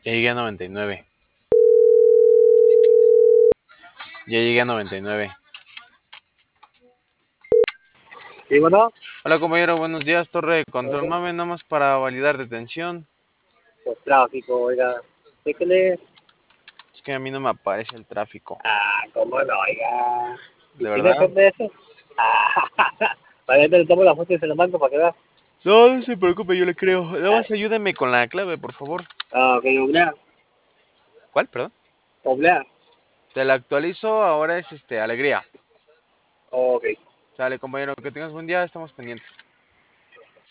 Ya llegué a 99. Ya llegué a 99. Sí, bueno, Hola compañero, buenos días, torre de control. ok. Mame, nada más para validar detención. Por tráfico, oiga. Déjale. Es que a mí no me aparece el tráfico. ¿Cómo no, oiga? ¿Y ¿De sí verdad? depende de eso? Para que le tomo la foto y se la mando para que vea. No, no se preocupe, yo le creo. Nada más ayúdeme con la clave, por favor. Ok, oblea, ¿Cuál? Perdón. oblea. Te la actualizo, ahora es alegría. Ok. Sale, compañero, que tengas buen día, estamos pendientes.